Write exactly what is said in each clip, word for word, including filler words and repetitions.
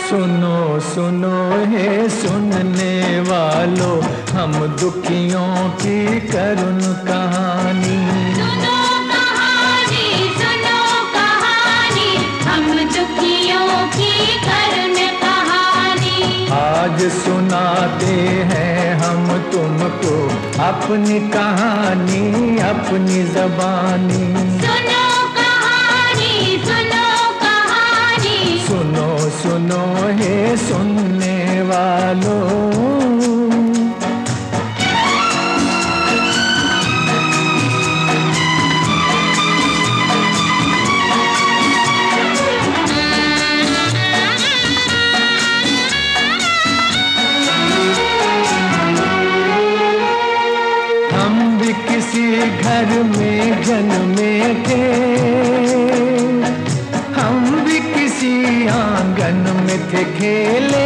सुनो सुनो हे सुनने वालों, हम दुखियों की करुण कहानी। सुनो कहानी, सुनो कहानी, हम दुखियों की करुण कहानी। आज सुनाते हैं हम तुमको अपनी कहानी, अपनी ज़बानी। सुनो कहानी, सुनो कहानी, सुनो सुनो हे सुनने वालों। हम भी किसी घर में जन्मे थे, हम भी किसी आंगन में थे खेले।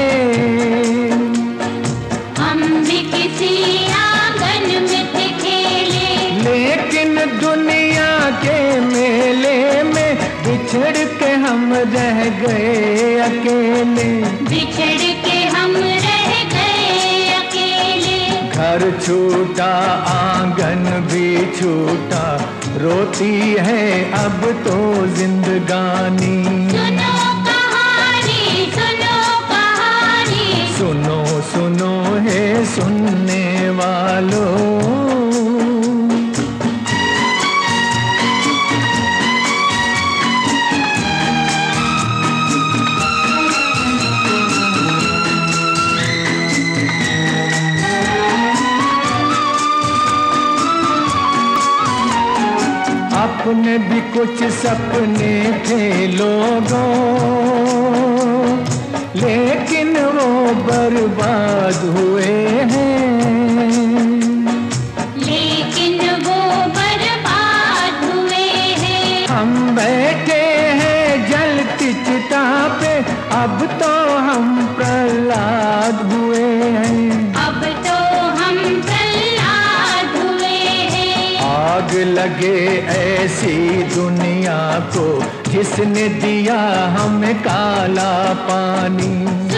हम भी किसी आंगन में थे खेले। लेकिन दुनिया के मेले में बिछड़ के हम रह गए अकेले। बिछड़ के हम रह गए अकेले। घर छूटा आंगन भी छूटा, रोती है अब तो जिंदगानी। सुनो कहानी, सुनो कहानी, सुनो सुनो हे सुनने वालों। अपने भी कुछ सपने थे लोगों, लेकिन वो बर्बाद हुए हैं। लेकिन वो बर्बाद हुए हैं। हम बैठे हैं जलती चिता पे, अब तो हम प्रहलाद हुए हैं। अब तो हम प्रहलाद हुए हैं। आग लगे ऐसी दुनिया को, जिसने दिया हमें काला पानी।